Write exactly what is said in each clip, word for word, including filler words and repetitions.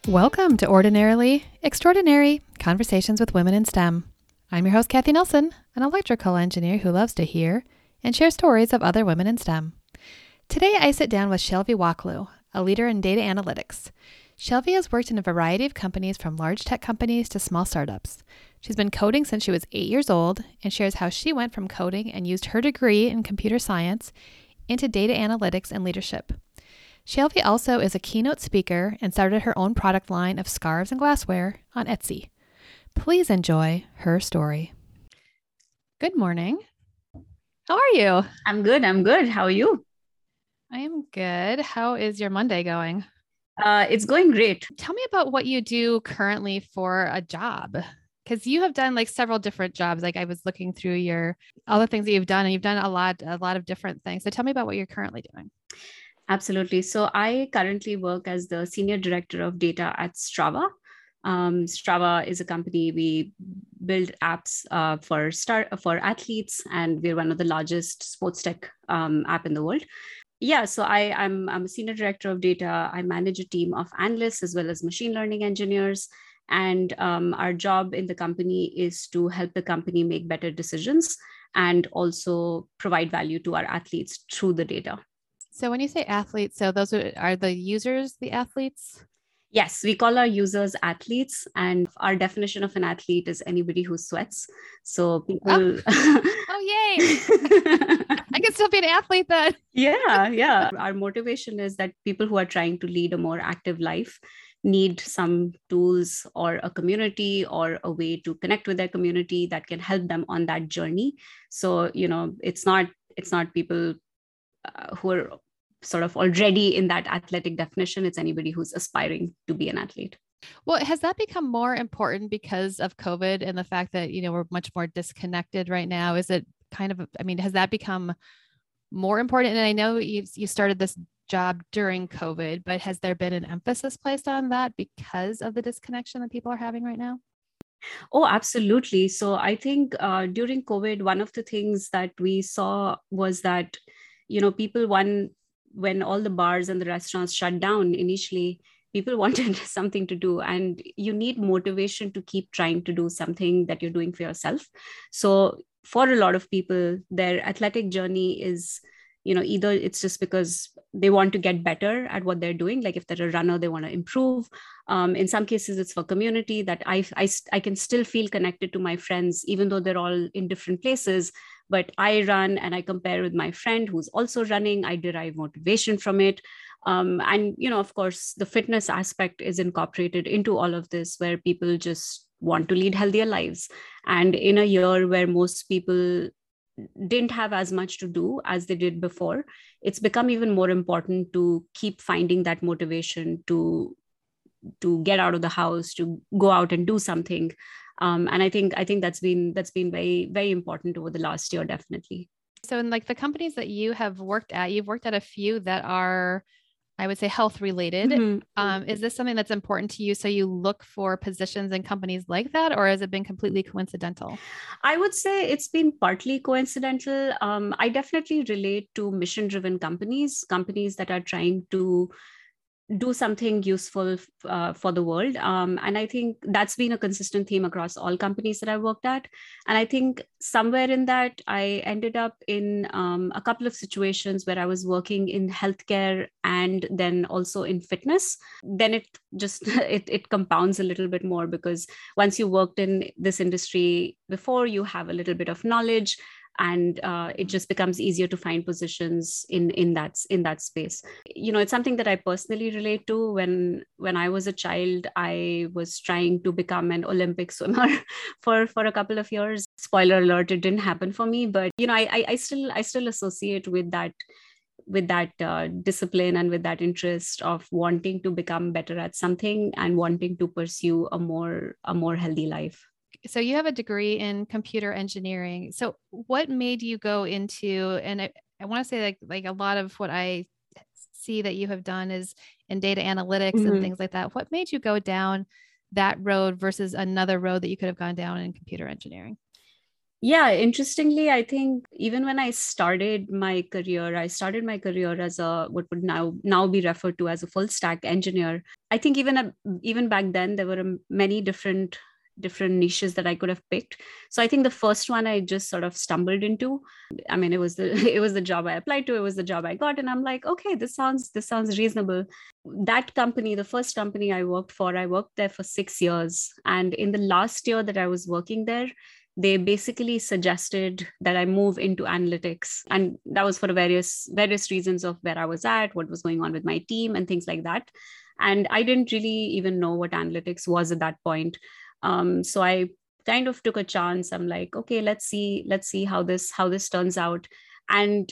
Welcome to Ordinarily Extraordinary Conversations with Women in STEM. I'm your host, Kathy Nelson, an electrical engineer who loves to hear and share stories of other women in STEM. Today, I sit down with Shelvi Waklu, a leader in data analytics. Shelvi has worked in a variety of companies from large tech companies to small startups. She's been coding since she was eight years old and shares how she went from coding and used her degree in computer science into data analytics and leadership. Shelvi also is a keynote speaker and started her own product line of scarves and glassware on Etsy. Please enjoy her story. Good morning. How are you? I'm good. I'm good. How are you? I am good. How is your Monday going? Uh, it's going great. Tell me about what you do currently for a job, because you have done like several different jobs. Like I was looking through your all the things that you've done, and you've done a lot, a lot of different things. So tell me about what you're currently doing. Absolutely. So I currently work as the Senior Director of Data at Strava. Um, Strava is a company. We build apps uh, for start for athletes, and we're one of the largest sports tech um, app in the world. Yeah, so I, I'm, I'm a Senior Director of Data. I manage a team of analysts as well as machine learning engineers. And um, our job in the company is to help the company make better decisions and also provide value to our athletes through the data. So when you say athletes, so those are, are the users, the athletes? Yes, we call our users athletes, and our definition of an athlete is anybody who sweats. So people. Oh, oh yay! I can still be an athlete then. yeah, yeah. Our motivation is that people who are trying to lead a more active life need some tools or a community or a way to connect with their community that can help them on that journey. So, you know, it's not it's not people uh, who are sort of already in that athletic definition. It's anybody who's aspiring to be an athlete. Well, has that become more important because of COVID and the fact that, you know, we're much more disconnected right now? Is it kind of, I mean, has that become more important? And I know you you started this job during COVID, but has there been an emphasis placed on that because of the disconnection that people are having right now? Oh, absolutely. So I think uh, during COVID, one of the things that we saw was that, you know, people, one, when all the bars and the restaurants shut down initially, people wanted something to do, and you need motivation to keep trying to do something that you're doing for yourself. So for a lot of people, their athletic journey is, you know, either it's just because they want to get better at what they're doing. Like if they're a runner, they want to improve. Um, in some cases, it's for community that I, I, I can still feel connected to my friends, even though they're all in different places. But I run and I compare with my friend who's also running. I derive motivation from it. Um, and, you know, of course, the fitness aspect is incorporated into all of this, where people just want to lead healthier lives. And in a year where most people didn't have as much to do as they did before, it's become even more important to keep finding that motivation to to get out of the house, to go out and do something. Um, and I think I think that's been that's been very, very important over the last year, definitely. So in like the companies that you have worked at, you've worked at a few that are, I would say, health related. Mm-hmm. Um, is this something that's important to you? So you look for positions in companies like that, or has it been completely coincidental? I would say it's been partly coincidental. Um, I definitely relate to mission driven companies, companies that are trying to do something useful uh, for the world. Um, and I think that's been a consistent theme across all companies that I worked at. And I think somewhere in that, I ended up in um, a couple of situations where I was working in healthcare and then also in fitness. Then it just, it, it compounds a little bit more, because once you worked in this industry before, you have a little bit of knowledge, and uh, it just becomes easier to find positions in in that in that space. You know, it's something that I personally relate to. When when I was a child, I was trying to become an Olympic swimmer for for a couple of years. Spoiler alert, it didn't happen for me, but you know, I I, I still I still associate with that with that uh, discipline and with that interest of wanting to become better at something and wanting to pursue a more a more healthy life. So you have a degree in computer engineering. So what made you go into, and I, I want to say like, like a lot of what I see that you have done is in data analytics mm-hmm. and things like that. What made you go down that road versus another road that you could have gone down in computer engineering? Yeah, interestingly, I think even when I started my career, I started my career as a what would now now be referred to as a full stack engineer. I think even uh, even back then there were um, many different different niches that I could have picked. So I think the first one I just sort of stumbled into. I mean, it was the it was the job I applied to, it was the job I got, and I'm like, okay, this sounds this sounds reasonable. That company, the first company I worked for, I worked there for six years, and in the last year that I was working there, they basically suggested that I move into analytics. And that was for various various reasons of where I was at, what was going on with my team, and things like that. And I didn't really even know what analytics was at that point. Um, so I kind of took a chance. I'm like, okay, let's see, let's see how this how this turns out. And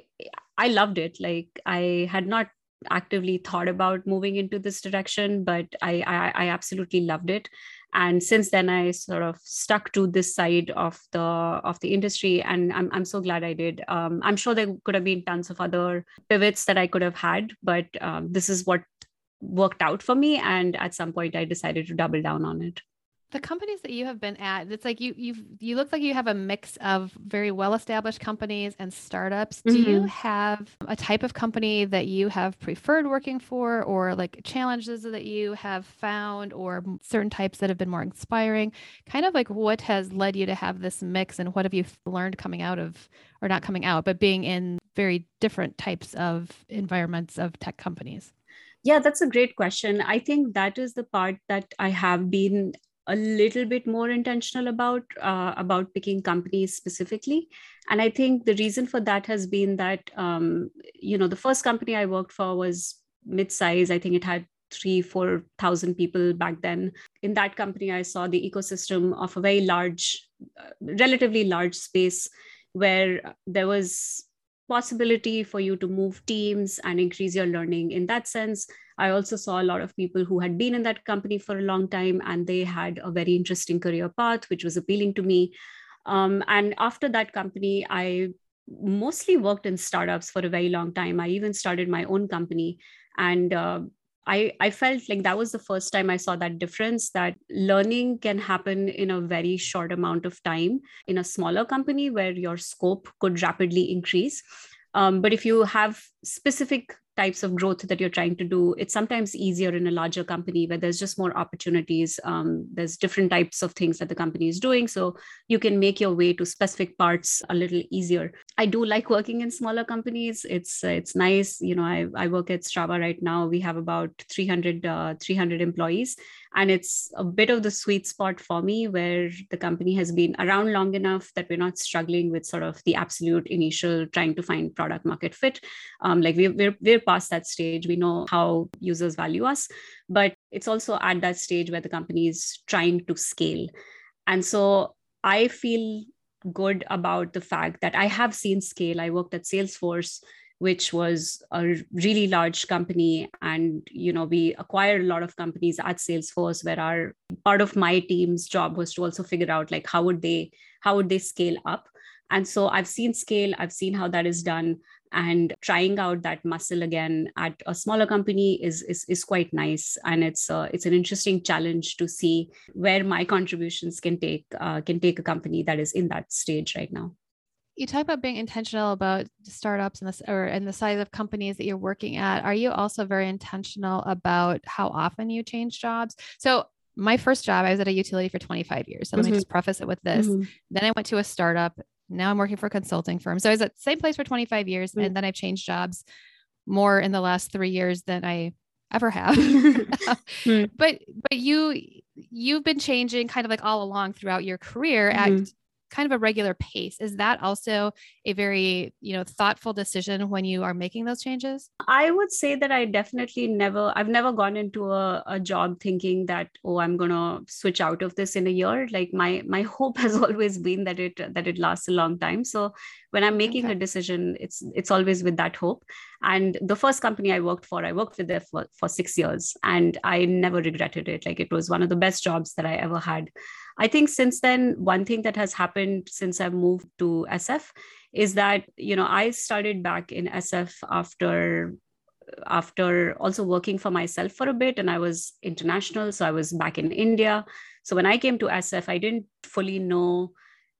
I loved it. Like, I had not actively thought about moving into this direction, but I, I, I absolutely loved it. And since then, I sort of stuck to this side of the of the industry, and I'm I'm so glad I did. Um, I'm sure there could have been tons of other pivots that I could have had, but um, this is what worked out for me. And at some point, I decided to double down on it. The companies that you have been at, it's like you you've you look like you have a mix of very well-established companies and startups. Do you Mm-hmm. have a type of company that you have preferred working for, or like challenges that you have found, or certain types that have been more inspiring? Kind of like what has led you to have this mix, and what have you learned coming out of, or not coming out, but being in very different types of environments of tech companies? Yeah, that's a great question. I think that is the part that I have been a little bit more intentional about uh, about picking companies specifically. And I think the reason for that has been that um, you know the first company I worked for was mid-size. I think it had three four thousand people back then. In that company, I saw the ecosystem of a very large, uh, relatively large space, where there was possibility for you to move teams and increase your learning in that sense. I also saw a lot of people who had been in that company for a long time, and they had a very interesting career path, which was appealing to me. Um, and after that company, I mostly worked in startups for a very long time. I even started my own company. And uh, I, I felt like that was the first time I saw that difference, that learning can happen in a very short amount of time in a smaller company where your scope could rapidly increase. Um, but if you have specific types of growth that you're trying to do, it's sometimes easier in a larger company where there's just more opportunities. Um, there's different types of things that the company is doing. So you can make your way to specific parts a little easier. I do like working in smaller companies. It's uh, it's nice. You know, I, I work at Strava right now. We have about three hundred, uh, three hundred employees. And it's a bit of the sweet spot for me, where the company has been around long enough that we're not struggling with sort of the absolute initial trying to find product market fit. Um, like we, we're, we're past that stage. We know how users value us, but it's also at that stage where the company is trying to scale. And so I feel good about the fact that I have seen scale. I worked at Salesforce, which was a really large company, and you know we acquired a lot of companies at Salesforce, where our part of my team's job was to also figure out like how would they how would they scale up. And so I've seen scale, I've seen how that is done, and trying out that muscle again at a smaller company is is, is quite nice. And it's uh, it's an interesting challenge to see where my contributions can take uh, can take a company that is in that stage right now. You talk about being intentional about startups and this, or and the size of companies that you're working at. Are you also very intentional about how often you change jobs? So my first job, I was at a utility for twenty-five years. So let me Mm-hmm. just preface it with this. Mm-hmm. Then I went to a startup. Now I'm working for a consulting firm. So I was at the same place for twenty-five years. Mm-hmm. And then I've changed jobs more in the last three years than I ever have. Mm-hmm. but but you you've been changing kind of like all along throughout your career Mm-hmm. at kind of a regular pace. Is that also a very, you know, thoughtful decision when you are making those changes? I would say that I definitely never, I've never gone into a, a job thinking that, oh, I'm going to switch out of this in a year. Like my, my hope has always been that it, that it lasts a long time. So when I'm making Okay. a decision, it's, it's always with that hope. And the first company I worked for, I worked with them for, for six years and I never regretted it. Like it was one of the best jobs that I ever had. I think since then, one thing that has happened since I've moved to S F is that, you know, I started back in S F after after also working for myself for a bit, and I was international. So I was back in India. So when I came to S F, I didn't fully know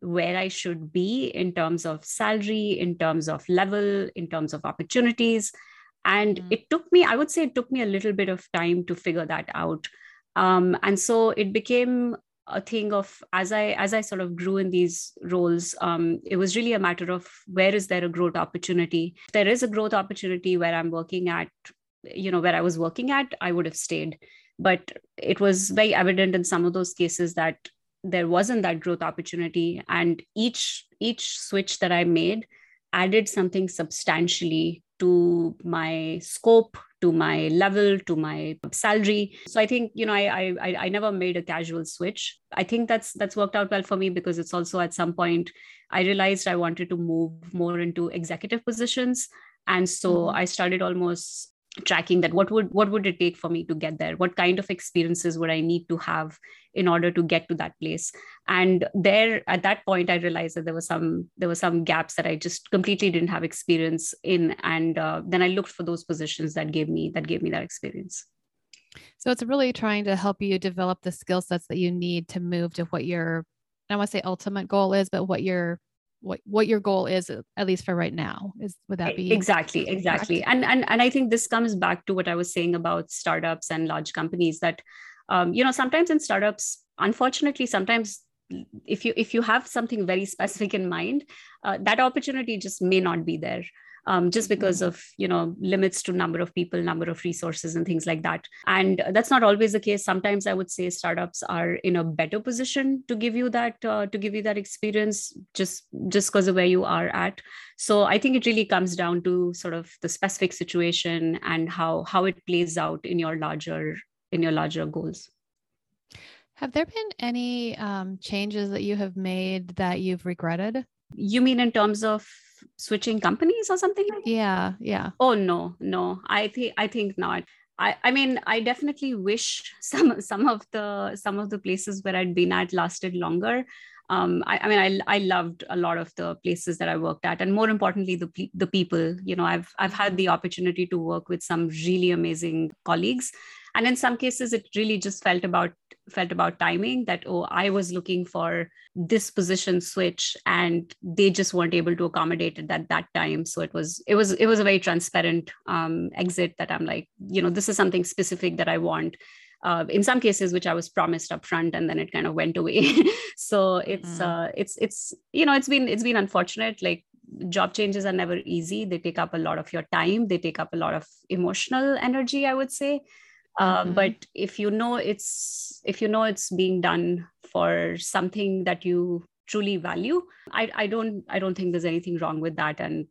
where I should be in terms of salary, in terms of level, in terms of opportunities. And Mm. it took me, I would say it took me a little bit of time to figure that out. Um, and so it became a thing of, as I as I sort of grew in these roles, um, it was really a matter of, where is there a growth opportunity? If there is a growth opportunity where I'm working at, you know, where I was working at, I would have stayed. But it was very evident in some of those cases that there wasn't that growth opportunity. And each each switch that I made added something substantially to my scope, to my level, to my salary. So I think, you know, I I I never made a casual switch. I think that's that's worked out well for me, because it's also, at some point, I realized I wanted to move more into executive positions. And so Mm-hmm. I started almost tracking that, what would what would it take for me to get there? What kind of experiences would I need to have in order to get to that place? And there, at that point, I realized that there was some there were some gaps that I just completely didn't have experience in. And uh, then I looked for those positions that gave me that gave me that experience. So it's really trying to help you develop the skill sets that you need to move to what your, I want to say ultimate goal is, but what your what what your goal is, at least for right now, is, would that be exactly exactly correct? and and and I think this comes back to what I was saying about startups and large companies, that um, you know, sometimes in startups, unfortunately, sometimes if you if you have something very specific in mind, uh, that opportunity just may not be there, um, just because Mhm. of, you know, limits to number of people, number of resources, and things like that. And that's not always the case. Sometimes I would say startups are in a better position to give you that uh, to give you that experience, just just because of where you are at. So I think it really comes down to sort of the specific situation and how how it plays out in your larger in your larger goals. Have there been any um, changes that you have made that you've regretted? You mean in terms of switching companies or something like that? Yeah, yeah. Oh no, no. I think I think not. I, I mean, I definitely wish some some of the some of the places where I'd been at lasted longer. Um, I, I mean, I I loved a lot of the places that I worked at, and more importantly, the pe- the people. You know, I've I've had Mhm. the opportunity to work with some really amazing colleagues, and in some cases, it really just felt about felt about timing, that, oh, I was looking for this position switch, and they just weren't able to accommodate it at that time. So it was it was it was a very transparent um, exit, that I'm like, you know, this is something specific that I want, uh, in some cases which I was promised up front, and then it kind of went away. So it's Mhm. uh, it's it's you know, it's been it's been unfortunate. Like, job changes are never easy. They take up a lot of your time, they take up a lot of emotional energy, I would say. Uh, Mhm. but if you know it's if you know it's being done for something that you truly value, I, I don't I don't think there's anything wrong with that. And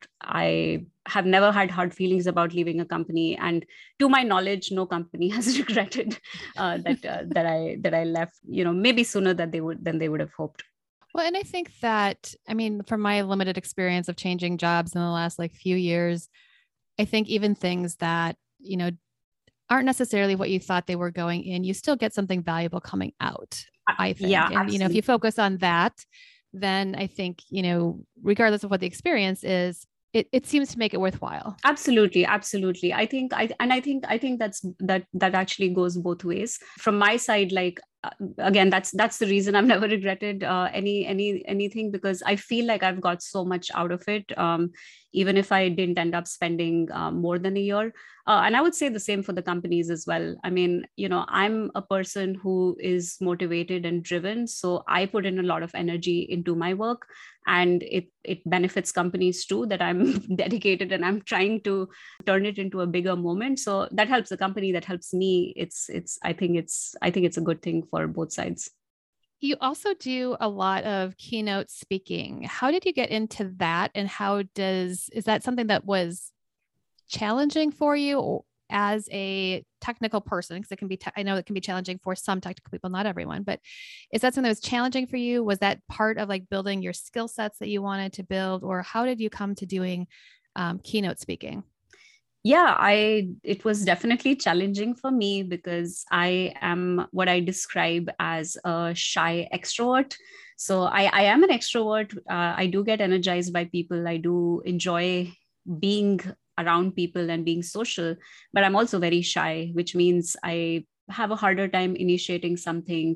I have never had hard feelings about leaving a company. And to my knowledge, no company has regretted uh, that uh, that I that I left. You know, maybe sooner than they would than they would have hoped. Well, and I think that, I mean, from my limited experience of changing jobs in the last like few years, I think even things that, you know, aren't necessarily what you thought they were going in, you still get something valuable coming out, Uh, I think. yeah, And, you know, if you absolutely. focus on that, then I think, you know, regardless of what the experience is, it, it seems to make it worthwhile. Absolutely, absolutely. I think I and I think I think that's that that actually goes both ways. From my side, like, uh, again, that's that's the reason I've never regretted uh, any any anything, because I feel like I've got so much out of it. Um, even if I didn't end up spending uh, more than a year. Uh, and I would say the same for the companies as well. I mean, you know, I'm a person who is motivated and driven, so I put in a lot of energy into my work, and it it benefits companies too, that I'm dedicated and I'm trying to turn it into a bigger moment. So that helps the company, that helps me. It's it's I think it's I think it's a good thing for both sides. You also do a lot of keynote speaking. How did you get into that? And how does, is that something that was challenging for you as a technical person? Because it can be, te- I know it can be challenging for some technical people, not everyone, but is that something that was challenging for you? Was that part of like building your skill sets that you wanted to build, or how did you come to doing um, keynote speaking? Yeah, I it was definitely challenging for me, because I am what I describe as a shy extrovert. So i i am an extrovert. uh, I do get energized by people. I do enjoy being around people and being social, but I'm also very shy, which means I have a harder time initiating something.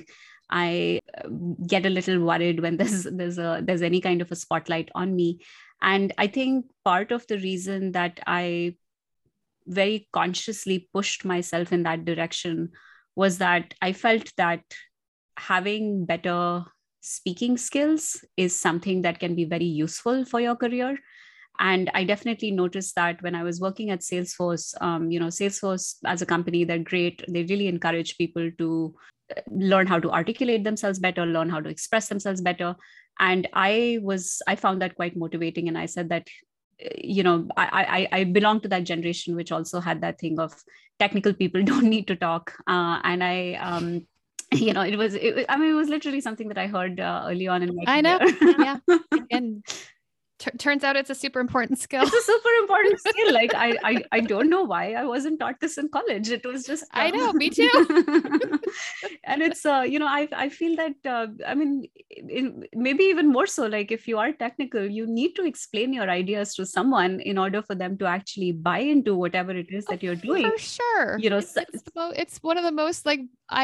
I uh, get a little worried when there's there's a there's any kind of a spotlight on me. And I think part of the reason that I very consciously pushed myself in that direction was that I felt that having better speaking skills is something that can be very useful for your career. And I definitely noticed that when I was working at Salesforce. Um, you know, Salesforce as a company, they're great. They really encourage people to learn how to articulate themselves better, learn how to express themselves better. And I was, I found that quite motivating. And I said that, you know, I, I, I belong to that generation, which also had that thing of technical people don't need to talk. Uh, and I, um, you know, it was, it, I mean, it was literally something that I heard uh, early on in my I know. career. Yeah. And T- turns out it's a super important skill. It's a super important skill. Like I, I, I don't know why I wasn't taught this in college. It was just. Um... I know, me too. And it's, uh, you know, I, I feel that. Uh, I mean, in, maybe even more so. Like if you are technical, you need to explain your ideas to someone in order for them to actually buy into whatever it is that you're doing. For sure, you know, it's, it's, the mo- it's one of the most like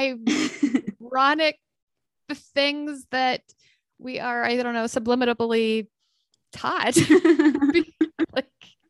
ironic things that we are. I don't know, subliminally taught. Like,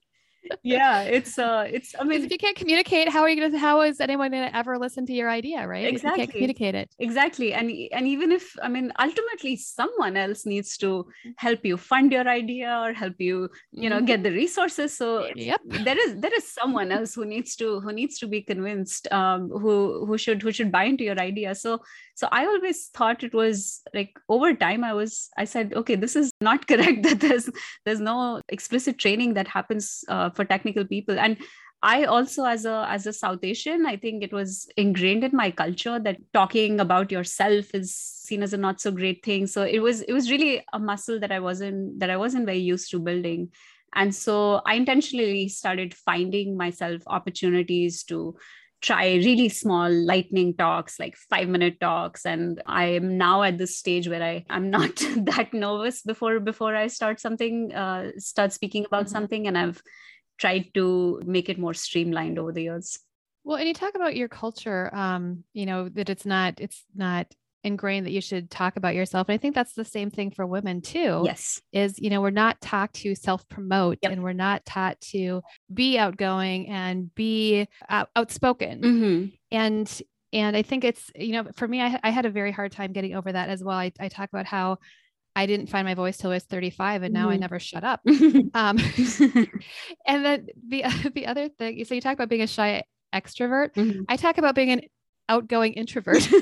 yeah, it's uh it's I mean, if you can't communicate, how are you gonna how is anyone gonna ever listen to your idea, right? Exactly. If you can't communicate it. Exactly. And and even if, I mean, ultimately someone else needs to help you fund your idea or help you, you know, mm-hmm. get the resources. So yep. there is there is someone else who needs to who needs to be convinced, um, who who should who should buy into your idea. So so I always thought it was like over time I was I said, okay, this is not correct, that there's there's no explicit training that happens uh, for technical people. And I also, as a as a South Asian, I think it was ingrained in my culture that talking about yourself is seen as a not so great thing. So it was it was really a muscle that I wasn't that I wasn't very used to building. And so I intentionally started finding myself opportunities to try really small lightning talks, like five minute talks. And I am now at this stage where I I'm not that nervous before before I start something, uh, start speaking about mm-hmm. something. And I've tried to make it more streamlined over the years. Well, and you talk about your culture, um, you know, that it's not, it's not ingrained that you should talk about yourself. And I think that's the same thing for women too. Yes. Is, you know, we're not taught to self-promote yep. and we're not taught to be outgoing and be out- outspoken. Mm-hmm. And, and I think it's, you know, for me, I, I had a very hard time getting over that as well. I, I talk about how I didn't find my voice till I was thirty-five, and now mm-hmm. I never shut up. um, and then the the other thing, so you talk about being a shy extrovert. Mm-hmm. I talk about being an outgoing introvert. So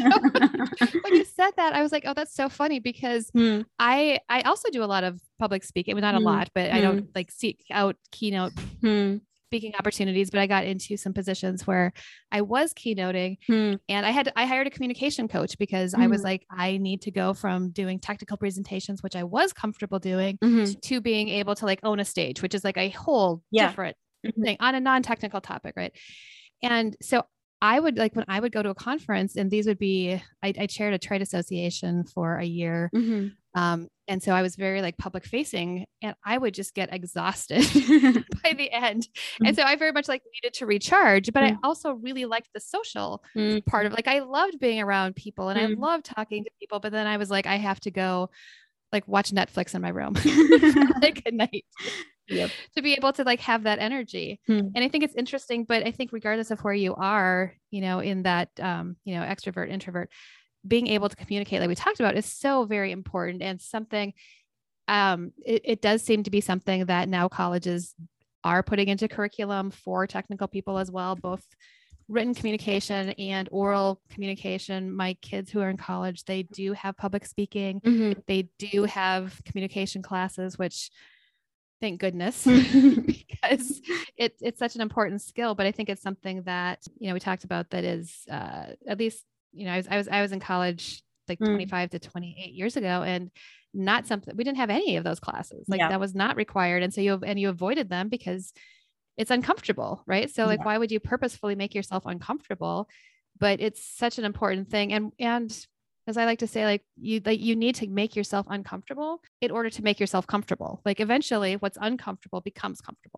when you said that, I was like, oh, that's so funny, because mm. I I also do a lot of public speaking. Well, not mm. a lot, but mm. I don't like seek out keynote mm. speaking opportunities, but I got into some positions where I was keynoting hmm. and I had, I hired a communication coach because mm-hmm. I was like, I need to go from doing technical presentations, which I was comfortable doing mm-hmm. to being able to like own a stage, which is like a whole yeah. different mm-hmm. thing on a non-technical topic. Right. And so I would like, when I would go to a conference, and these would be, I, I chaired a trade association for a year. Mm-hmm. Um, and so I was very like public facing, and I would just get exhausted by the end. Mm-hmm. And so I very much like needed to recharge, but mm-hmm. I also really liked the social mm-hmm. part of like, I loved being around people and mm-hmm. I loved talking to people, but then I was like, I have to go like watch Netflix in my room like at night. Yep. To be able to like have that energy. Hmm. And I think it's interesting, but I think regardless of where you are, you know, in that, um, you know, extrovert, introvert, being able to communicate, like we talked about, is so very important, and something, um, it, it does seem to be something that now colleges are putting into curriculum for technical people as well, both written communication and oral communication. My kids who are in college, they do have public speaking. Mm-hmm. They do have communication classes, which thank goodness, because it, it's such an important skill. But I think it's something that, you know, we talked about that is uh, at least, you know, I was, I was, I was in college like mm. twenty-five to twenty-eight years ago, and not something, we didn't have any of those classes. Like yeah. that was not required. And so you, and you avoided them because it's uncomfortable. Right. So like, yeah. why would you purposefully make yourself uncomfortable? But it's such an important thing. And, and as I like to say, like you, like you need to make yourself uncomfortable in order to make yourself comfortable. Like eventually what's uncomfortable becomes comfortable.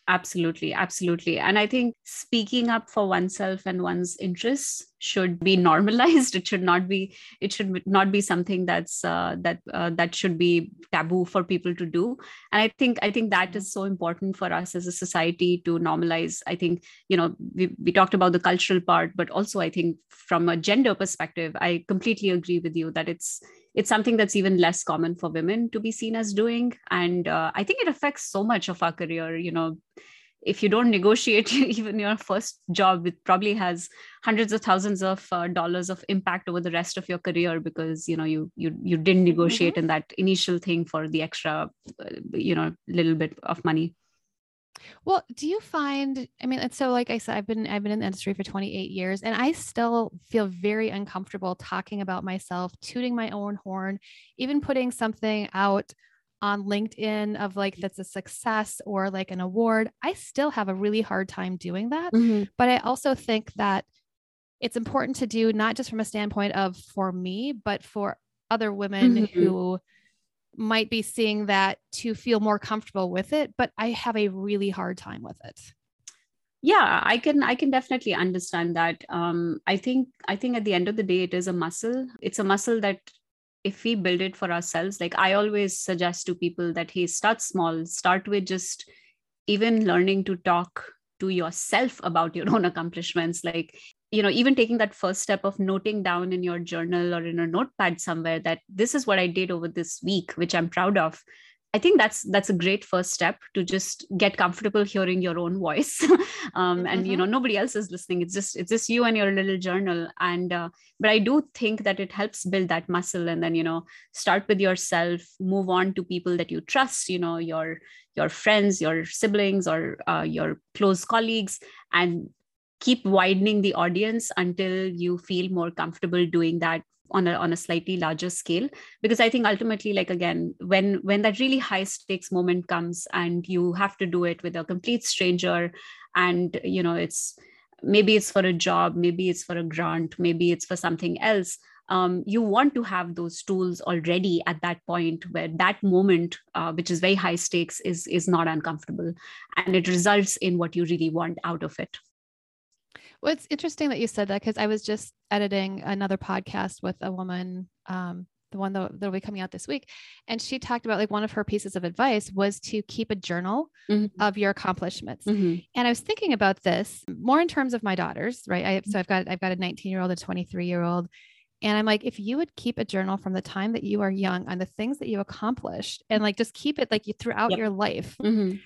Absolutely, absolutely. And I think speaking up for oneself and one's interests should be normalized. It should not be, it should not be something that's uh, that uh, that should be taboo for people to do. And I think I think that is so important for us as a society to normalize. I think, you know, we, we talked about the cultural part, but also I think from a gender perspective, I completely agree with you that it's it's something that's even less common for women to be seen as doing. And uh, I think it affects so much of our career. You know, if you don't negotiate even your first job, it probably has hundreds of thousands of uh, dollars of impact over the rest of your career, because you know you you you didn't negotiate mm-hmm. in that initial thing for the extra uh, you know little bit of money. Well, do you find, I mean, it's so like I said, I've been, I've been in the industry for twenty-eight years, and I still feel very uncomfortable talking about myself, tooting my own horn, even putting something out on LinkedIn of like, that's a success or like an award. I still have a really hard time doing that. Mm-hmm. But I also think that it's important to do, not just from a standpoint of for me, but for other women mm-hmm. who might be seeing that, to feel more comfortable with it. But I have a really hard time with it. Yeah, I can I can definitely understand that. Um, I think I think at the end of the day, it is a muscle. It's a muscle that if we build it for ourselves, like I always suggest to people that, hey, start small, start with just even learning to talk to yourself about your own accomplishments. Like, you know, even taking that first step of noting down in your journal or in a notepad somewhere that this is what I did over this week, which I'm proud of. I think that's that's a great first step to just get comfortable hearing your own voice. um, and, mm-hmm. you know, nobody else is listening. It's just it's just you and your little journal. And uh, but I do think that it helps build that muscle. And then, you know, start with yourself, move on to people that you trust, you know, your your friends, your siblings, or uh, your close colleagues, and keep widening the audience until you feel more comfortable doing that on a, on a slightly larger scale. Because I think ultimately, like, again, when when that really high stakes moment comes and you have to do it with a complete stranger, and, you know, it's maybe it's for a job, maybe it's for a grant, maybe it's for something else, um, you want to have those tools already at that point where that moment, uh, which is very high stakes, is is not uncomfortable, and it results in what you really want out of it. Well, it's interesting that you said that, because I was just editing another podcast with a woman, um, the one that will be coming out this week. And she talked about, like, one of her pieces of advice was to keep a journal mm-hmm. of your accomplishments. Mm-hmm. And I was thinking about this more in terms of my daughters, right? I, so I've got, I've got a nineteen year old, a twenty-three year old. And I'm like, if you would keep a journal from the time that you are young on the things that you accomplished, and like, just keep it like you throughout yep. your life, mm-hmm.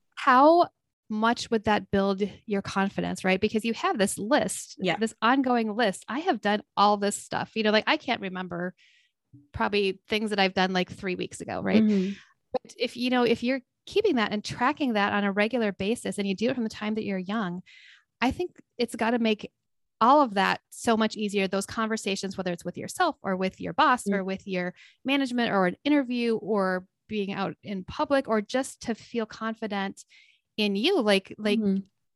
how much would that build your confidence, right? Because you have this list, yeah. this ongoing list. I have done all this stuff, you know, like I can't remember probably things that I've done like three weeks ago, right? Mm-hmm. But if, you know, if you're keeping that and tracking that on a regular basis, and you do it from the time that you're young, I think it's got to make all of that so much easier. Those conversations, whether it's with yourself or with your boss mm-hmm. or with your management or an interview or being out in public, or just to feel confident in you. Like, like, mm-hmm.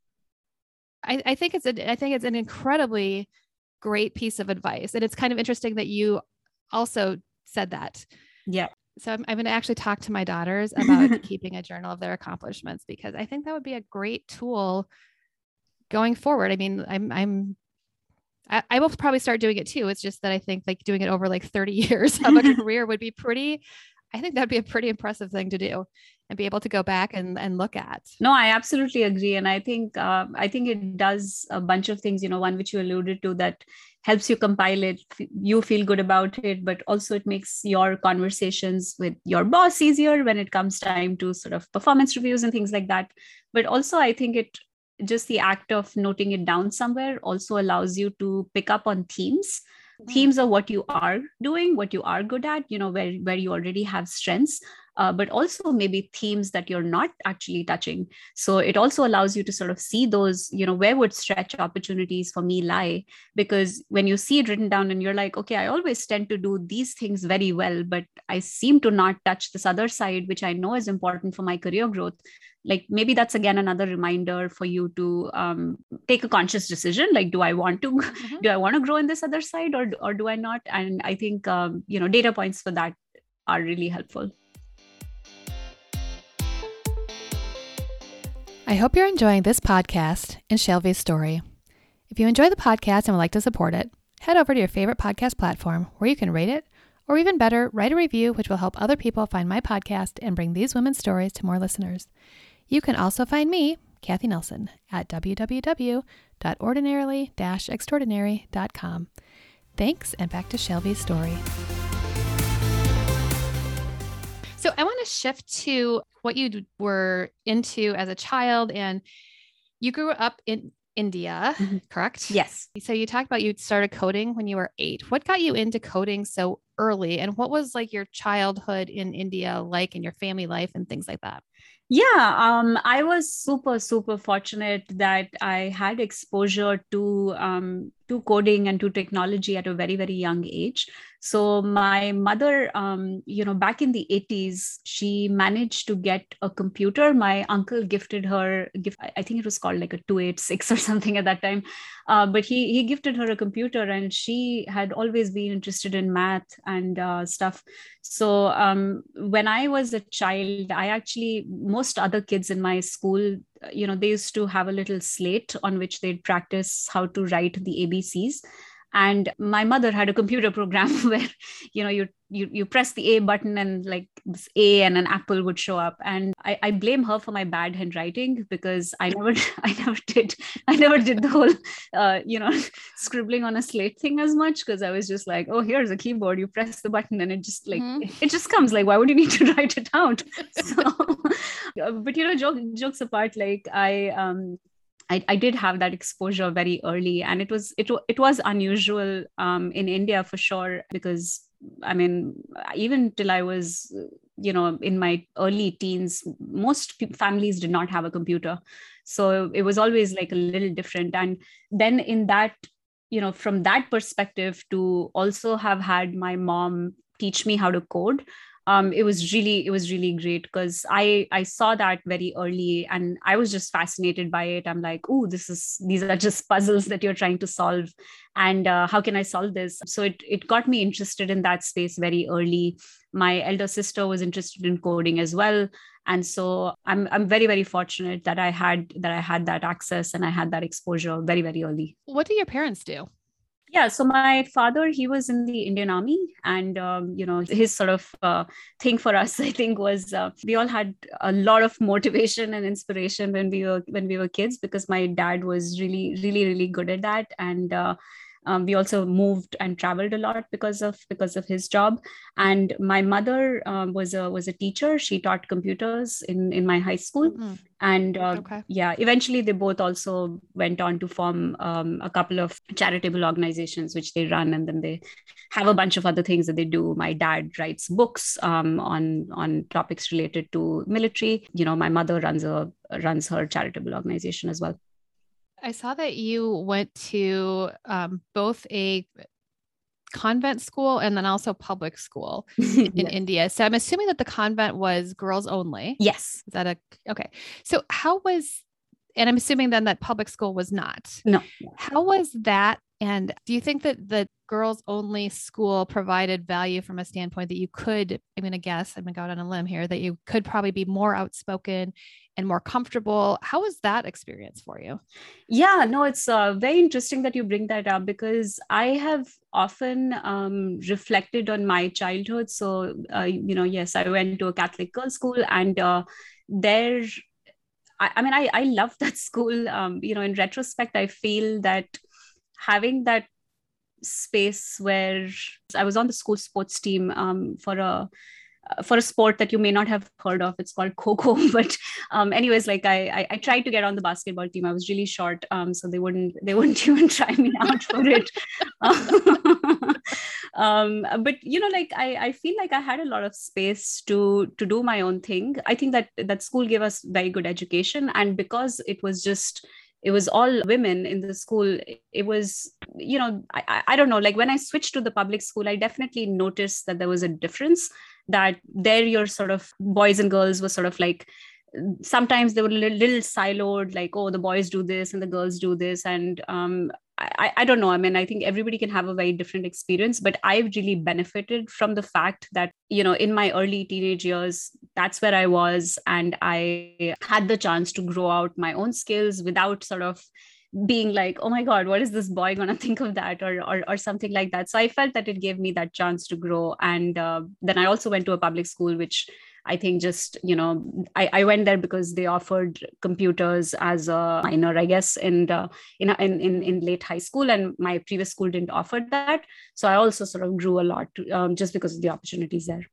I, I think it's, a, I think it's an incredibly great piece of advice. And it's kind of interesting that you also said that. Yeah. So I'm, I'm going to actually talk to my daughters about keeping a journal of their accomplishments, because I think that would be a great tool going forward. I mean, I'm, I'm, I, I will probably start doing it too. It's just that I think like doing it over like thirty years of a career would be pretty, I think that'd be a pretty impressive thing to do, and be able to go back and, and look at. No, I absolutely agree. And I think, uh, I think it does a bunch of things, you know, one which you alluded to, that helps you compile it, you feel good about it, but also it makes your conversations with your boss easier when it comes time to sort of performance reviews and things like that. But also I think it, just the act of noting it down somewhere also allows you to pick up on themes. Themes are what you are doing, what you are good at, you know, where, where you already have strengths, uh, but also maybe themes that you're not actually touching. So it also allows you to sort of see those, you know, where would stretch opportunities for me lie? Because when you see it written down and you're like, okay, I always tend to do these things very well, but I seem to not touch this other side, which I know is important for my career growth. Like maybe that's again another reminder for you to um, take a conscious decision. Like, do I want to, mm-hmm. do I want to grow in this other side, or or do I not? And I think um, you know, data points for that are really helpful. I hope you're enjoying this podcast and Shelby's story. If you enjoy the podcast and would like to support it, head over to your favorite podcast platform where you can rate it, or even better, write a review, which will help other people find my podcast and bring these women's stories to more listeners. You can also find me, Kathy Nelson, at w w w dot ordinarily dash extraordinary dot com. Thanks, and back to Shelby's story. So I want to shift to what you were into as a child, and you grew up in India, mm-hmm. correct? Yes. So you talked about you started coding when you were eight. What got you into coding so early, and what was like your childhood in India like, and your family life and things like that? Yeah, um, I was super, super fortunate that I had exposure to um, to coding and to technology at a very, very young age. So my mother, um, you know, back in the eighties, she managed to get a computer. My uncle gifted her, gift, I think it was called like a two eighty-six or something at that time. Uh, but he he gifted her a computer, and she had always been interested in math and uh, stuff. So um, when I was a child, I actually, most other kids in my school, you know, they used to have a little slate on which they'd practice how to write the A B Cs. And my mother had a computer program where, you know, you you you press the A button and like this A and an apple would show up. And I, I blame her for my bad handwriting, because I never I never did I never did the whole uh, you know scribbling on a slate thing as much, because I was just like, oh, here's a keyboard, you press the button and it just like mm-hmm. it, it just comes. Like, why would you need to write it out? So, but you know, joke, jokes apart, like I um I, I did have that exposure very early, and it was it, it was unusual um, in India for sure, because I mean, even till I was, you know, in my early teens, most families did not have a computer. So it was always like a little different. And then in that, you know, from that perspective, to also have had my mom teach me how to code, Um, it was really, it was really great, because I, I saw that very early, and I was just fascinated by it. I'm like, oh, this is, these are just puzzles that you're trying to solve. And uh, how can I solve this? So it, it got me interested in that space very early. My elder sister was interested in coding as well. And so I'm, I'm very, very fortunate that I had, that I had that access and I had that exposure very, very early. What do your parents do? Yeah, so my father, he was in the Indian Army, and um, you know, his sort of uh, thing for us, I think, was uh, we all had a lot of motivation and inspiration when we were when we were kids, because my dad was really, really, really good at that, and uh, um, we also moved and traveled a lot because of because of his job. And my mother um, was a was a teacher. She taught computers in in my high school. Mm-hmm. And uh, okay. yeah, eventually they both also went on to form um, a couple of charitable organizations which they run, and then they have a bunch of other things that they do. My dad writes books um, on on topics related to military. You know, my mother runs a runs her charitable organization as well. I saw that you went to um, both a convent school and then also public school in yes. India. So I'm assuming that the convent was girls only. Yes. Is that a, okay. So how was, and I'm assuming then that public school was not. No. How was that? And do you think that the girls only school provided value from a standpoint that you could, I'm going to guess, I'm going to go out on a limb here, that you could probably be more outspoken and more comfortable? How was that experience for you? Yeah, no, it's uh, very interesting that you bring that up, because I have often um, reflected on my childhood. So, uh, you know, yes, I went to a Catholic girls' school, and uh, there, I, I mean, I, I love that school. Um, you know, in retrospect, I feel that having that space where I was on the school sports team um, for a for a sport that you may not have heard of. It's called Kho-Kho. But um, anyways, like I, I, I tried to get on the basketball team. I was really short, um, so they wouldn't they wouldn't even try me out for it. um, but you know, like I, I feel like I had a lot of space to to do my own thing. I think that that school gave us very good education, and because it was just it was all women in the school, it was, you know, I, I don't know, like when I switched to the public school, I definitely noticed that there was a difference, that there your sort of boys and girls were sort of like, sometimes they were a little, little siloed, like, oh, the boys do this and the girls do this. And um, I, I don't know. I mean, I think everybody can have a very different experience, but I've really benefited from the fact that, you know, in my early teenage years, that's where I was. And I had the chance to grow out my own skills without sort of being like, oh my God, what is this boy going to think of that, or, or or something like that. So I felt that it gave me that chance to grow. And uh, then I also went to a public school, which I think just, you know, I, I went there because they offered computers as a minor, I guess, in, the, in, in, in, in late high school. And my previous school didn't offer that. So I also sort of grew a lot um, just because of the opportunities there.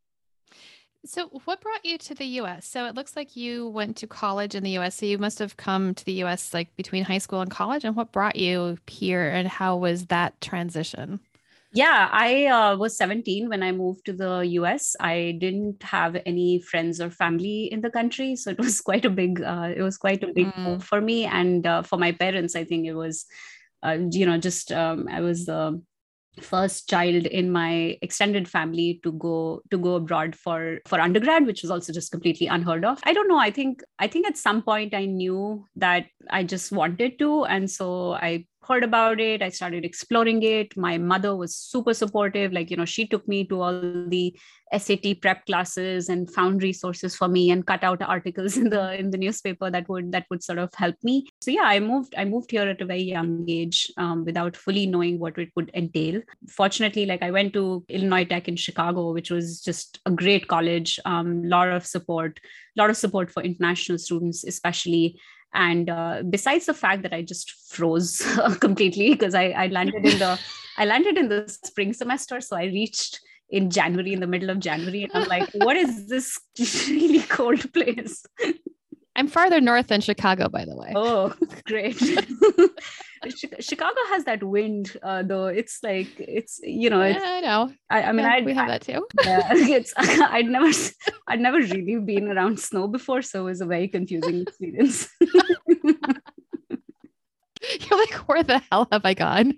So what brought you to the U S? So it looks like you went to college in the U S. So you must have come to the U S like between high school and college. And what brought you here, and how was that transition? Yeah, I uh, was seventeen when I moved to the U S. I didn't have any friends or family in the country, so it was quite a big, uh, it was quite a big Mm. move for me, and uh, for my parents. I think it was, uh, you know, just um, I was the first child in my extended family to go to go abroad for for undergrad, which was also just completely unheard of. I don't know. I think I think at some point I knew that I just wanted to, and so I heard about it. I started exploring it. My mother was super supportive. Like, you know, she took me to all the S A T prep classes and found resources for me and cut out articles in the in the newspaper that would that would sort of help me. So yeah, I moved I moved here at a very young age um, without fully knowing what it would entail. Fortunately, like I went to Illinois Tech in Chicago, which was just a great college. Um, lot of support, lot of support for international students, especially. And uh, besides the fact that I just froze completely because I, I landed in the I landed in the spring semester, so I reached in January, in the middle of January, and I'm like, what is this really cold place? I'm farther north than Chicago, by the way. Oh, great. Chicago has that wind, uh, though. It's like, it's, you know, it's, yeah, I know. I, I mean, yeah, I we have I, that too. Yeah, it's, I'd never, I'd never really been around snow before, so it was a very confusing experience. You're like, where the hell have I gone?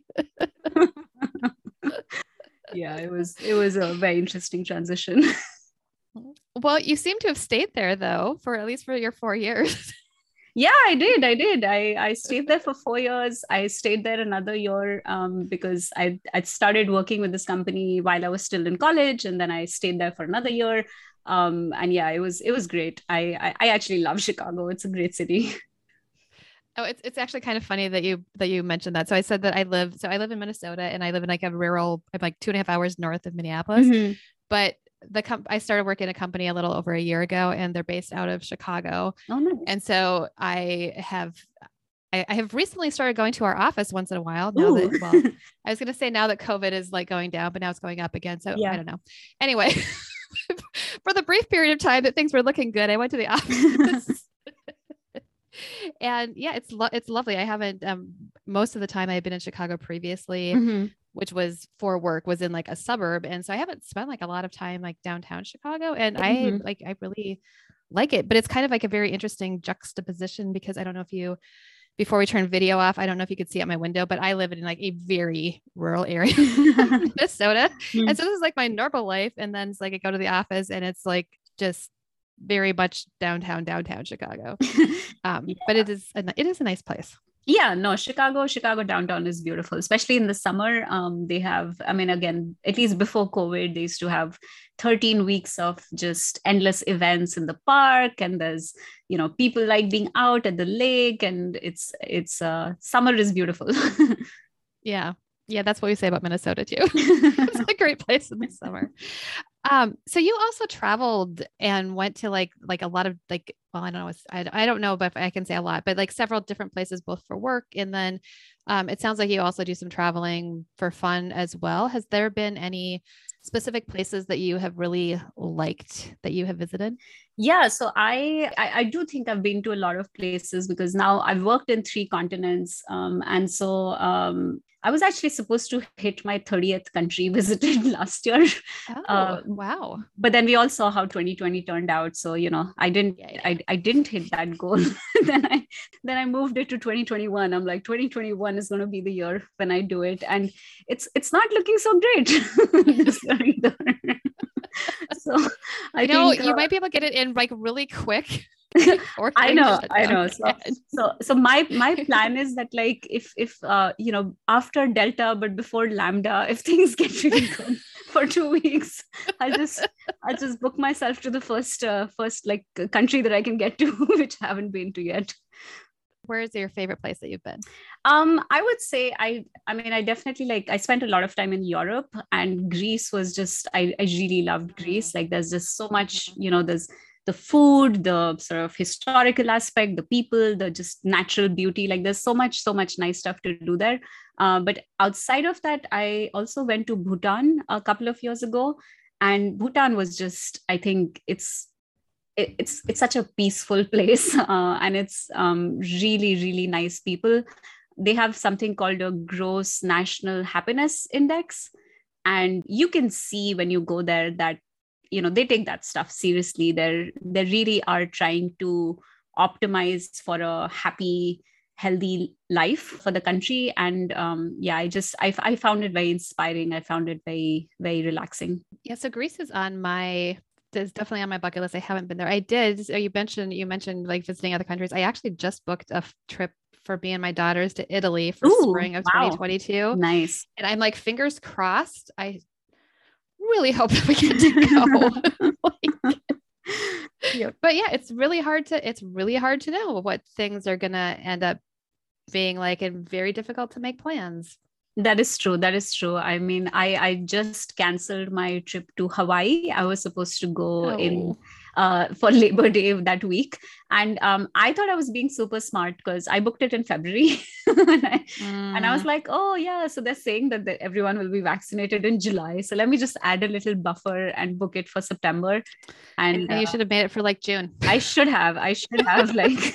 Yeah, it was, it was a very interesting transition. Well, you seem to have stayed there though, for at least for your four years. Yeah, I did. I did. I, I stayed there for four years. I stayed there another year um, because I I started working with this company while I was still in college, and then I stayed there for another year. Um, and yeah, it was it was great. I, I I actually love Chicago. It's a great city. Oh, it's it's actually kind of funny that you that you mentioned that. So I said that I live so I live in Minnesota, and I live in like a rural, I'm like two and a half hours north of Minneapolis. Mm-hmm. But the com- I started working in a company a little over a year ago, and they're based out of Chicago. Oh, nice. And so I have, I, I have recently started going to our office once in a while. Now Ooh. that, well, I was going to say now that COVID is like going down, but now it's going up again. So yeah. I don't know. Anyway, for the brief period of time that things were looking good, I went to the office. And yeah, it's, lo- it's lovely. I haven't, um, most of the time I've been in Chicago previously, mm-hmm. which was for work, was in like a suburb. And so I haven't spent like a lot of time like downtown Chicago, and mm-hmm. I like, I really like it, but it's kind of like a very interesting juxtaposition because I don't know if you, before we turn video off, I don't know if you could see out my window, but I live in like a very rural area, Minnesota. Mm-hmm. And so this is like my normal life. And then it's like I go to the office and it's like just very much downtown, downtown Chicago. Um, yeah. But it is, a, it is a nice place. Yeah, no, Chicago, Chicago downtown is beautiful, especially in the summer. Um, they have, I mean, again, at least before COVID, they used to have thirteen weeks of just endless events in the park. And there's, you know, people like being out at the lake, and it's, it's, uh, summer is beautiful. Yeah. Yeah. That's what we say about Minnesota too. It's a great place in the summer. Um, so you also traveled and went to like, like a lot of like, well, I don't know, I, I don't know, but I can say a lot, but like several different places, both for work. And then, um, it sounds like you also do some traveling for fun as well. Has there been any specific places that you have really liked that you have visited? Yeah, so I, I I do think I've been to a lot of places because now I've worked in three continents, um, and so um, I was actually supposed to hit my thirtieth country visited last year. Oh, uh, wow! But then we all saw how twenty twenty turned out, so you know I didn't yeah, yeah. I, I didn't hit that goal. then I then I moved it to twenty twenty-one. I'm like twenty twenty-one is going to be the year when I do it, and it's it's not looking so great this year either. So I you know think, uh, you might be able to get it in like really quick. Like four I things know, shut I down know. So, again. so, so my my plan is that like if if uh you know after Delta but before Lambda, if things get really good for two weeks, I'll just I'll just book myself to the first uh, first like country that I can get to, which I haven't been to yet. Where's your favorite place that you've been? Um, I would say I I mean I definitely like I spent a lot of time in Europe, and Greece was just I, I really loved Greece. Like there's just so much, you know, there's the food, the sort of historical aspect, the people, the just natural beauty. Like there's so much, so much nice stuff to do there. Uh, but outside of that, I also went to Bhutan a couple of years ago. And Bhutan was just, I think it's it, it's it's such a peaceful place, uh, and it's um, really really nice people. They have something called a gross national happiness index, and you can see when you go there that you know they take that stuff seriously. They're they really are trying to optimize for a happy healthy life for the country. And um, yeah, i just I, I found it very inspiring. I found it very very relaxing. Yeah, so Greece is on my it's definitely on my bucket list. I haven't been there. I did. So you mentioned you mentioned like visiting other countries. I actually just booked a f- trip for me and my daughters to Italy for Ooh, spring of wow. twenty twenty-two. Nice. And I'm like, fingers crossed. I really hope that we get to go. Like, Yep. But yeah, it's really hard to it's really hard to know what things are gonna end up being like, and very difficult to make plans. That is true. That is true. I mean, I I just canceled my trip to Hawaii. I was supposed to go Oh. in uh, for Labor Day that week, and um, I thought I was being super smart because I booked it in February, and, I, Mm. and I was like, oh yeah, so they're saying that the, everyone will be vaccinated in July, so let me just add a little buffer and book it for September. And And you uh, should have made it for like June. I should have. I should have like.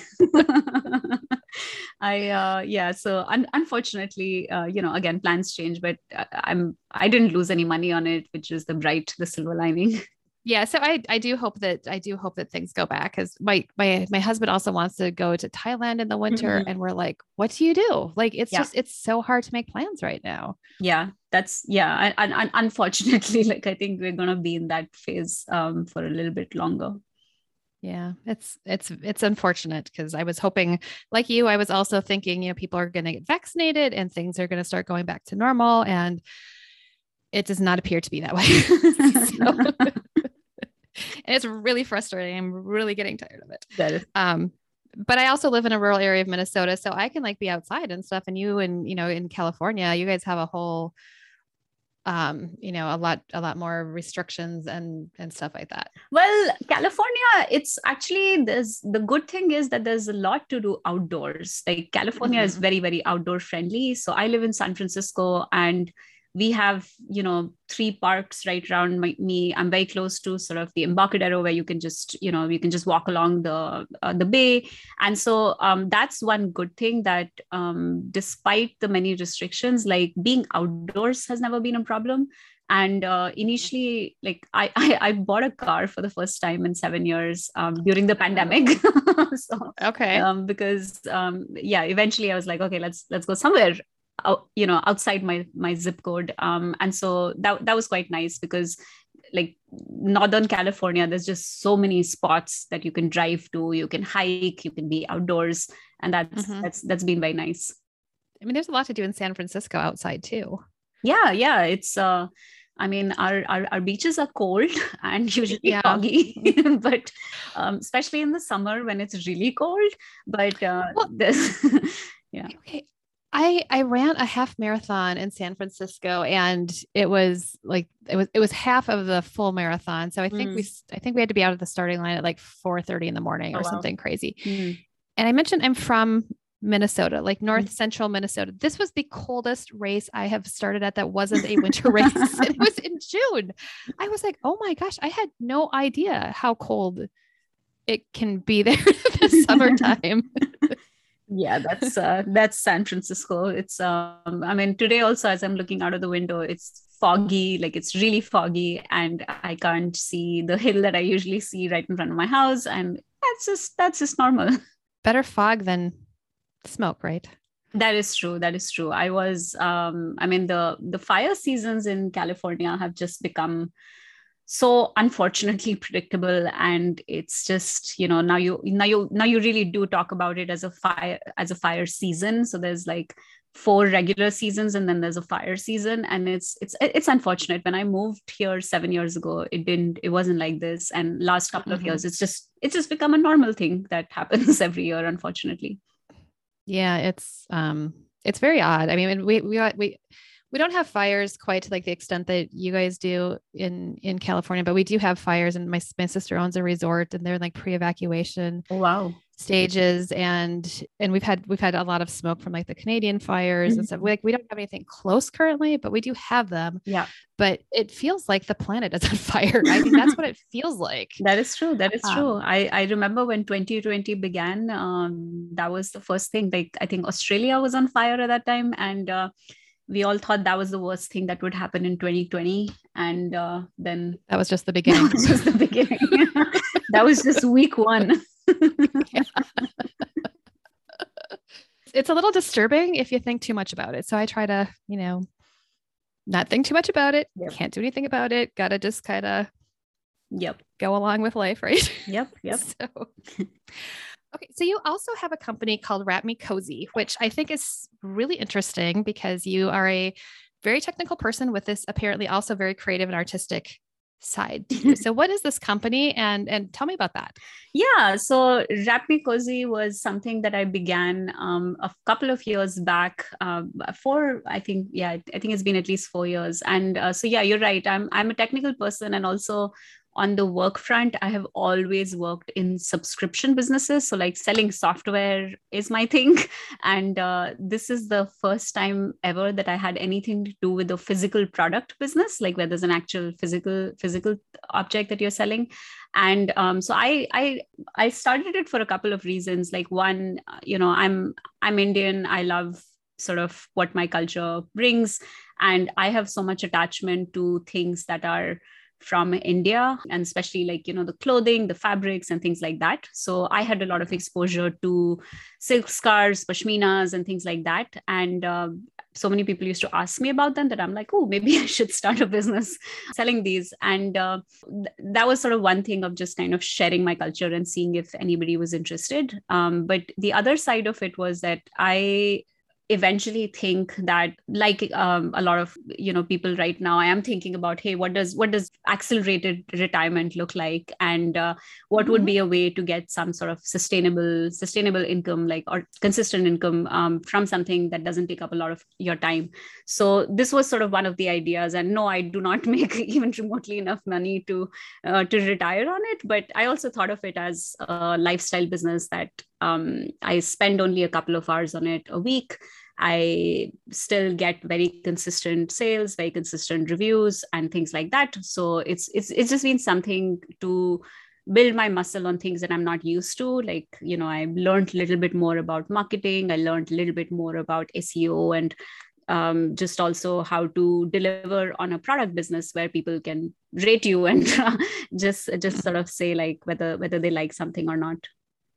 I uh, yeah. So un- unfortunately, uh, you know, again, plans change, but uh, I'm I didn't lose any money on it, which is the bright, the silver lining. Yeah, so I I do hope that I do hope that things go back, because my my my husband also wants to go to Thailand in the winter, Mhm. and we're like, what do you do? Like, it's Yeah. just it's so hard to make plans right now. Yeah, that's yeah. And, and unfortunately, like I think we're gonna be in that phase um, for a little bit longer. Yeah, it's it's it's unfortunate, because I was hoping, like you, I was also thinking, you know, people are going to get vaccinated and things are going to start going back to normal, and it does not appear to be that way. So, and it's really frustrating. I'm really getting tired of it. That is. Um, but I also live in a rural area of Minnesota, so I can like be outside and stuff. And you and you know, in California, you guys have a whole um you know a lot a lot more restrictions and and stuff like that. Well, California, it's actually there's the good thing is that there's a lot to do outdoors. Like California Mhm. is very, very outdoor friendly. So I live in San Francisco, and we have, you know, three parks right around my, me. I'm very close to sort of the Embarcadero, where you can just, you know, you can just walk along the uh, the bay. And so um, that's one good thing, that um, despite the many restrictions, like being outdoors has never been a problem. And uh, initially, like I, I I bought a car for the first time in seven years um, during the pandemic. So Okay. um, because um, yeah, eventually I was like, okay, let's let's go somewhere out, you know, outside my my zip code. Um, and so that that was quite nice, because like Northern California, there's just so many spots that you can drive to. You can hike, you can be outdoors, and that's Mhm. that's that's been very nice. I mean, there's a lot to do in San Francisco outside too. Yeah, yeah, it's uh I mean, our, our our beaches are cold and usually Yeah. foggy, but um, especially in the summer when it's really cold. But uh, Well- there's yeah. Okay. I I ran a half marathon in San Francisco, and it was like it was it was half of the full marathon. So I think we Mm. I think we had to be out of the starting line at like four thirty in the morning Oh, or wow. something crazy. Mm. And I mentioned I'm from Minnesota, like north Mm. central Minnesota. This was the coldest race I have started at that wasn't a winter race. And it was in June. I was like, oh my gosh, I had no idea how cold it can be there in the summertime. Yeah, that's uh, that's San Francisco. It's um I mean, today also, as I'm looking out of the window, it's foggy, like it's really foggy, and I can't see the hill that I usually see right in front of my house. And that's just that's just normal. Better fog than smoke, right? That is true. That is true. I was um I mean, the the fire seasons in California have just become so unfortunately predictable, and it's just, you know, now you now you now you really do talk about it as a fire as a fire season. So there's like four regular seasons and then there's a fire season, and it's it's it's unfortunate. When I moved here seven years ago, it didn't it wasn't like this, and last couple of mm-hmm. years it's just it's just become a normal thing that happens every year, unfortunately. Yeah, it's um it's very odd. I mean, we we we we don't have fires quite to like the extent that you guys do in, in California, but we do have fires, and my, my sister owns a resort, and they're like pre-evacuation oh, wow. stages. And, and we've had, we've had a lot of smoke from like the Canadian fires mm-hmm. and stuff. We, like, we don't have anything close currently, but we do have them. Yeah. But it feels like the planet is on fire. I mean, that's what it feels like. That is true. That is um, true. I, I remember when twenty twenty began, um, that was the first thing. Like, I think Australia was on fire at that time. And, uh, we all thought that was the worst thing that would happen in twenty twenty. And uh, then that was just the beginning. That was just the beginning. That was just week one. It's a little disturbing if you think too much about it. So I try to, you know, not think too much about it. Yep. Can't do anything about it. Got to just kind of yep. go along with life, right? Yep. Yep. So, okay. So you also have a company called Wrap Me Cozy, which I think is really interesting because you are a very technical person with this apparently also very creative and artistic side to you. So what is this company, and, and tell me about that? Yeah. So Wrap Me Cozy was something that I began um, a couple of years back um, for, I think, yeah, I think it's been at least four years. And uh, so, yeah, you're right. I'm, I'm a technical person, and also on the work front, I have always worked in subscription businesses. So like selling software is my thing. And uh, this is the first time ever that I had anything to do with a physical product business, like where there's an actual physical physical object that you're selling. And um, so I, I I started it for a couple of reasons. Like one, you know, I'm I'm Indian. I love sort of what my culture brings. And I have so much attachment to things that are from India, and especially like, you know, the clothing, the fabrics and things like that. So I had a lot of exposure to silk scarves, pashminas and things like that. And uh, so many people used to ask me about them that I'm like, oh, maybe I should start a business selling these. And uh, th- that was sort of one thing of just kind of sharing my culture and seeing if anybody was interested. Um, but the other side of it was that I eventually think that, like um, a lot of, you know, people right now, I am thinking about, hey, what does what does accelerated retirement look like, and uh, what mm-hmm. would be a way to get some sort of sustainable sustainable income, like, or consistent income um, from something that doesn't take up a lot of your time. So this was sort of one of the ideas. And no, I do not make even remotely enough money to uh, to retire on it, but I also thought of it as a lifestyle business that um, I spend only a couple of hours on it a week. I still get very consistent sales, very consistent reviews and things like that. So it's it's it's just been something to build my muscle on things that I'm not used to. Like, you know, I learned a little bit more about marketing. I learned a little bit more about S E O, and um, just also how to deliver on a product business where people can rate you and just just sort of say like whether whether they like something or not.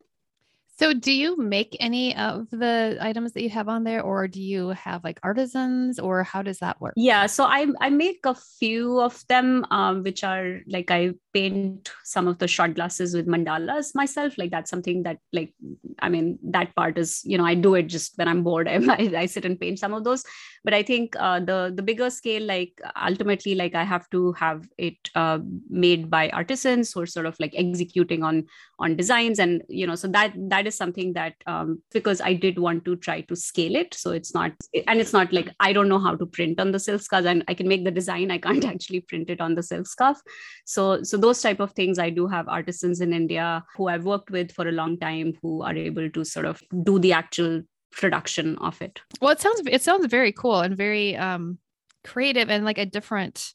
So do you make any of the items that you have on there, or do you have like artisans, or how does that work? Yeah, so I I make a few of them, um, which are like, I paint some of the shot glasses with mandalas myself. Like that's something that, like, I mean, that part is, you know, I do it just when I'm bored. I, I sit and paint some of those. But I think uh, the the bigger scale, like ultimately, like I have to have it uh, made by artisans who are sort of like executing on on designs, and you know, so that that is something that um, because I did want to try to scale it, so it's not, and it's not like I don't know how to print on the silk scarf, and I can make the design, I can't actually print it on the silk scarf. So so those type of things, I do have artisans in India who I've worked with for a long time who are able to sort of do the actual production of it. Well, it sounds it sounds very cool and very um creative, and like a different,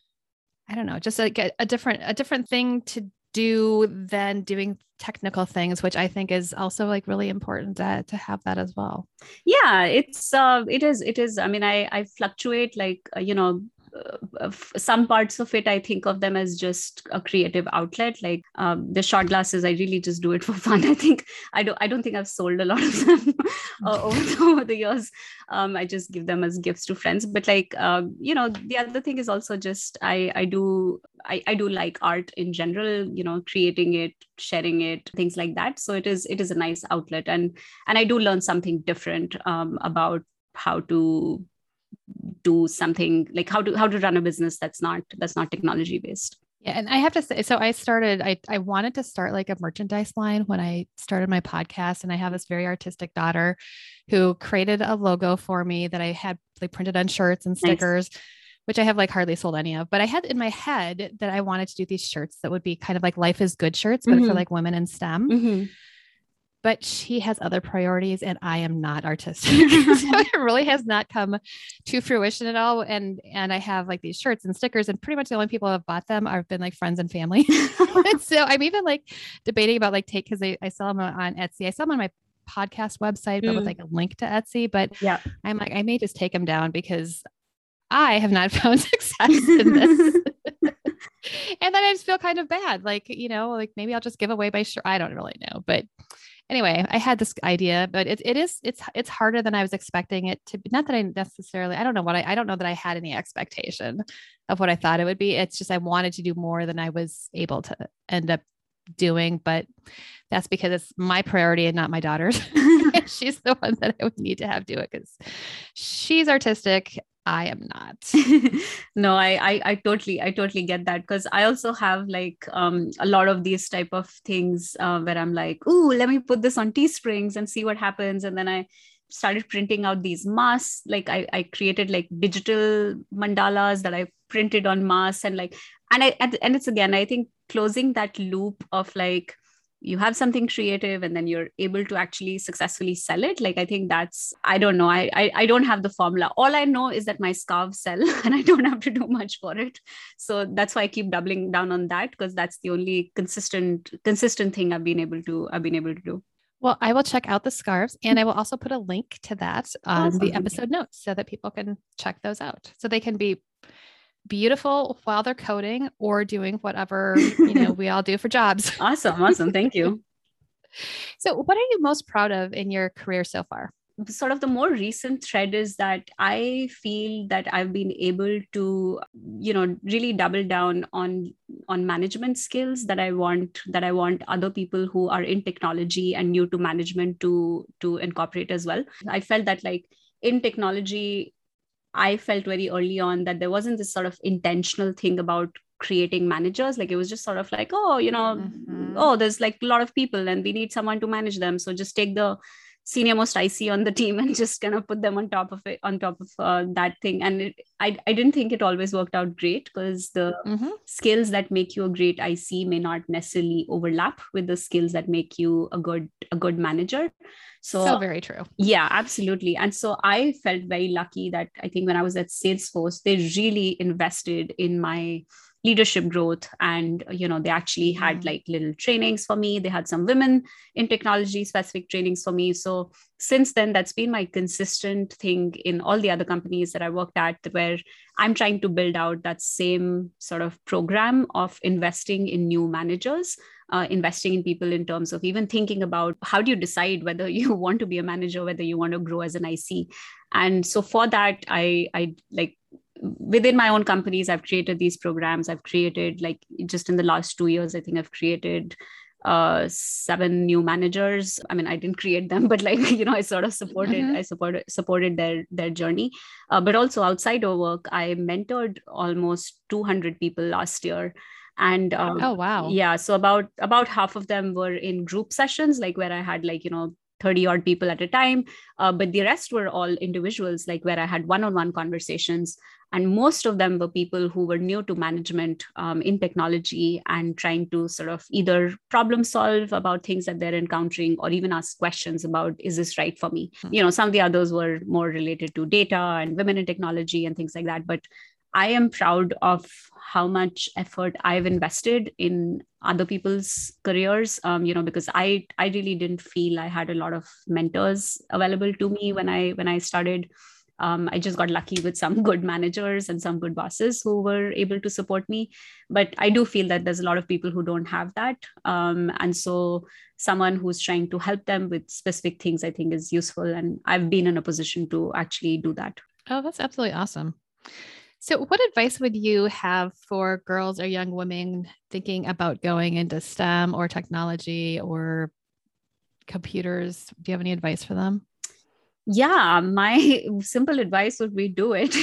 I don't know, just like a, a different a different thing to do than doing technical things, which I think is also like really important to, to have that as well. Yeah, it's uh it is it is I mean, I I fluctuate, like uh, you know, uh, some parts of it, I think of them as just a creative outlet. Like um, the shot glasses, I really just do it for fun. I think I don't I don't think I've sold a lot of them uh, over, the, over the years. Um, I just give them as gifts to friends. But like uh, you know, the other thing is also just I I do I, I do like art in general, you know, creating it, sharing it, things like that. So it is it is a nice outlet, and and I do learn something different um, about how to do something, like how to how to run a business that's not that's not technology based. Yeah. And I have to say, so I started, I, I wanted to start like a merchandise line when I started my podcast. And I have this very artistic daughter who created a logo for me that I had like printed on shirts and stickers, nice. Which I have like hardly sold any of. But I had in my head that I wanted to do these shirts that would be kind of like life is good shirts, but mm-hmm. for like women in STEM. Mm-hmm. But she has other priorities and I am not artistic. So it really has not come to fruition at all. And, and I have like these shirts and stickers, and pretty much the only people who have bought them have been like friends and family. So I'm even like debating about like take, cause I, I sell them on Etsy. I sell them on my podcast website, but mm. with like a link to Etsy, but yeah, I'm like, I may just take them down because I have not found success in this. And then I just feel kind of bad. Like, you know, like maybe I'll just give away my shirt. I don't really know, but anyway, I had this idea, but it, it is, it's, it's harder than I was expecting it to be. Not that I necessarily, I don't know what I, I don't know that I had any expectation of what I thought it would be. It's just, I wanted to do more than I was able to end up doing, but that's because it's my priority and not my daughter's. She's the one that I would need to have do it because she's artistic. I am not. No, I, I, I totally, I totally get that. Cause I also have like, um, a lot of these type of things, uh, where I'm like, ooh, let me put this on Teesprings and see what happens. And then I started printing out these masks. Like I, I created like digital mandalas that I printed on masks, and like, and I, and it's again, I think closing that loop of like, you have something creative and then you're able to actually successfully sell it. Like, I think that's, I don't know. I, I, I don't have the formula. All I know is that my scarves sell and I don't have to do much for it. So that's why I keep doubling down on that, because that's the only consistent, consistent thing I've been able to, I've been able to do. Well, I will check out the scarves, and I will also put a link to that on awesome. The episode notes so that people can check those out. So they can be beautiful while they're coding or doing whatever, you know, we all do for jobs. Awesome. Awesome. Thank you. So what are you most proud of in your career so far? Sort of the more recent thread is that I feel that I've been able to, you know, really double down on, on management skills that I want, that I want other people who are in technology and new to management to, to incorporate as well. I felt that like in technology, I felt very early on that there wasn't this sort of intentional thing about creating managers. Like it was just sort of like, oh, you know, mm-hmm. oh, there's like a lot of people and we need someone to manage them. So just take the senior most I C on the team and just kind of put them on top of it, on top of uh, that thing. And it, I, I didn't think it always worked out great, because the mm-hmm. skills that make you a great I C may not necessarily overlap with the skills that make you a good, a good manager. So, so very true. Yeah, absolutely. And so I felt very lucky that I think when I was at Salesforce, they really invested in my leadership growth. And, you know, they actually had like little trainings for me. They had some women in technology specific trainings for me. So since then, that's been my consistent thing in all the other companies that I worked at, where I'm trying to build out that same sort of program of investing in new managers, uh, investing in people in terms of even thinking about how do you decide whether you want to be a manager, whether you want to grow as an I C. And so for that, I, I like, within my own companies, I've created these programs. I've created like just in the last two years, I think I've created uh, seven new managers. I mean, I didn't create them, but like, you know, I sort of supported, mm-hmm. I supported, supported their, their journey. Uh, but also outside of work, I mentored almost two hundred people last year. And um, oh, wow. Yeah. So about, about half of them were in group sessions, like where I had like, you know, thirty odd people at a time. Uh, but the rest were all individuals, like where I had one-on-one conversations. And most of them were people who were new to management um, in technology and trying to sort of either problem solve about things that they're encountering or even ask questions about, is this right for me? Mm-hmm. You know, some of the others were more related to data and women in technology and things like that. But I am proud of how much effort I've invested in other people's careers, um, you know, because I, I really didn't feel I had a lot of mentors available to me when I, when I started Um, I just got lucky with some good managers and some good bosses who were able to support me. But I do feel that there's a lot of people who don't have that. Um, and so someone who's trying to help them with specific things, I think is useful. And I've been in a position to actually do that. Oh, that's absolutely awesome. So what advice would you have for girls or young women thinking about going into STEM or technology or computers? Do you have any advice for them? Yeah, my simple advice would be do it.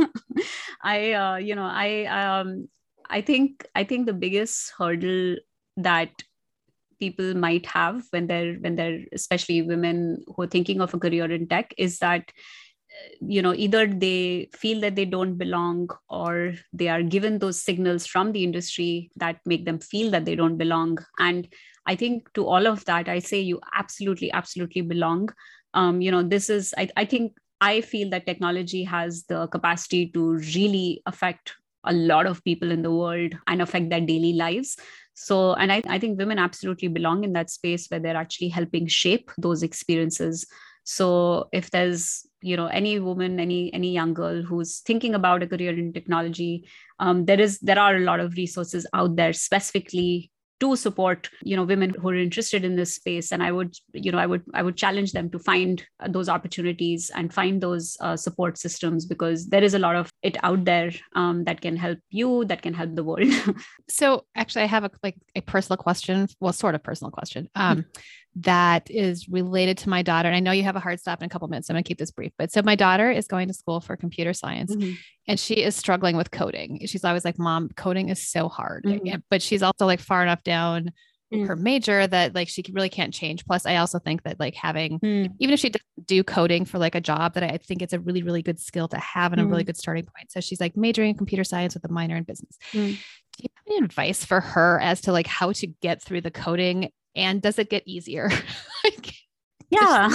I, uh, you know, I, um, I think, I think the biggest hurdle that people might have when they're, when they're, especially women who are thinking of a career in tech, is that, you know, either they feel that they don't belong, or they are given those signals from the industry that make them feel that they don't belong. And I think to all of that, I say you absolutely, absolutely belong. Um, you know, this is, I, I think, I feel that technology has the capacity to really affect a lot of people in the world and affect their daily lives. So, and I, I think women absolutely belong in that space where they're actually helping shape those experiences. So if there's, you know, any woman, any any young girl who's thinking about a career in technology, um, there is there are a lot of resources out there specifically to support, you know, women who are interested in this space. And I would, you know, I would, I would challenge them to find those opportunities and find those uh, support systems, because there is a lot of it out there um, that can help you, that can help the world. So actually I have a, like a personal question, well, sort of personal question um, that is related to my daughter. And I know you have a hard stop in a couple of minutes, so I'm gonna keep this brief. But so my daughter is going to school for computer science mm-hmm. and she is struggling with coding. She's always like, Mom, coding is so hard. Mm-hmm. But she's also like far enough down mm. her major that like she really can't change. Plus, I also think that like having, mm. even if she doesn't do coding for like a job, that I think it's a really, really good skill to have and mm. a really good starting point. So she's like majoring in computer science with a minor in business. Mm. Do you have any advice for her as to like how to get through the coding, and does it get easier? like, yeah.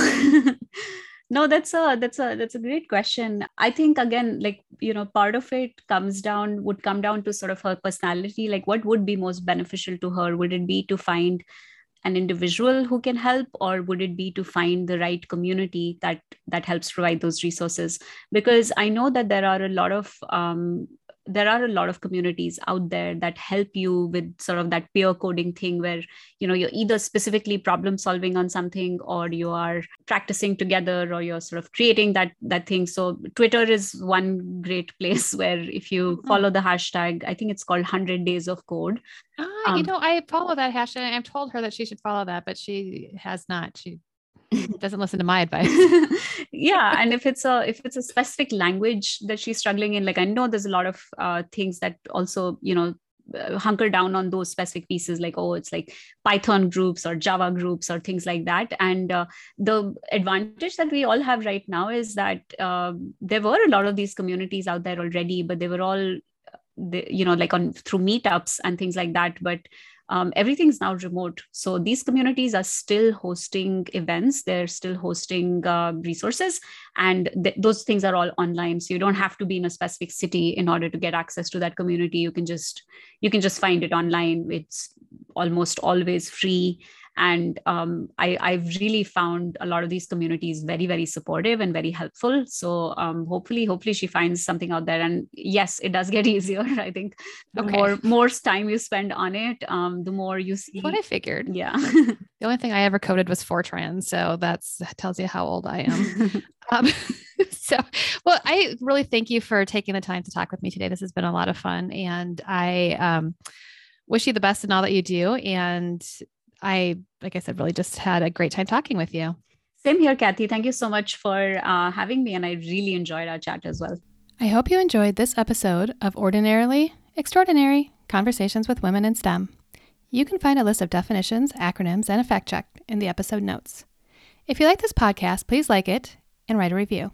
No, that's a that's a that's a great question. I think again, like, you know, part of it comes down would come down to sort of her personality. Like, what would be most beneficial to her? Would it be to find an individual who can help, or would it be to find the right community that that helps provide those resources? Because I know that there are a lot of um, there are a lot of communities out there that help you with sort of that peer coding thing, where, you know, you're either specifically problem solving on something, or you are practicing together, or you're sort of creating that that thing. So Twitter is one great place where if you follow the hashtag, I think it's called one hundred days of code. Ah, um, you know, I follow that hashtag. I've told her that she should follow that, but she has not. She doesn't listen to my advice. Yeah. And if it's a if it's a specific language that she's struggling in, like, I know there's a lot of uh, things that also, you know, uh, hunker down on those specific pieces, like, oh, it's like Python groups or Java groups or things like that. And uh, the advantage that we all have right now is that uh, there were a lot of these communities out there already, but they were all, they, you know, like on through meetups and things like that. But Um, everything's now remote. So these communities are still hosting events. They're still hosting uh, resources, and th- those things are all online. So you don't have to be in a specific city in order to get access to that community. You can just, you can just find it online. It's almost always free. And um, I, I've really found a lot of these communities very, very supportive and very helpful. So um, hopefully, hopefully she finds something out there. And yes, it does get easier. I think the okay. more, more time you spend on it, um, the more you see. That's what I figured. Yeah. The only thing I ever coded was Fortran. So that's, that tells you how old I am. um, so, well, I really thank you for taking the time to talk with me today. This has been a lot of fun. And I um, wish you the best in all that you do. And I, like I said, really just had a great time talking with you. Same here, Kathy. Thank you so much for uh, having me. And I really enjoyed our chat as well. I hope you enjoyed this episode of Ordinarily Extraordinary Conversations with Women in STEM. You can find a list of definitions, acronyms, and a fact check in the episode notes. If you like this podcast, please like it and write a review.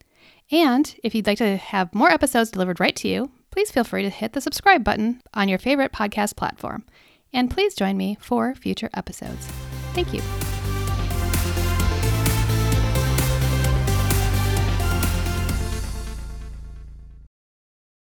And if you'd like to have more episodes delivered right to you, please feel free to hit the subscribe button on your favorite podcast platform. And please join me for future episodes. Thank you.